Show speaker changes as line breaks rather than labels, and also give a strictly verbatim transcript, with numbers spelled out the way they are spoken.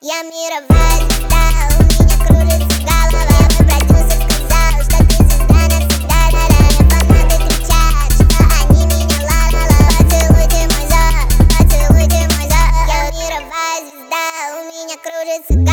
Я мировая звезда, у меня кружится голова. Мой продюсер сказал, что ты звезда навсегда. Да-да, фанаты кричат, что они меня ла-ла-ла. Поцелуйте мой зор, поцелуйте мой зор. Я мировая звезда, у меня кружится голова.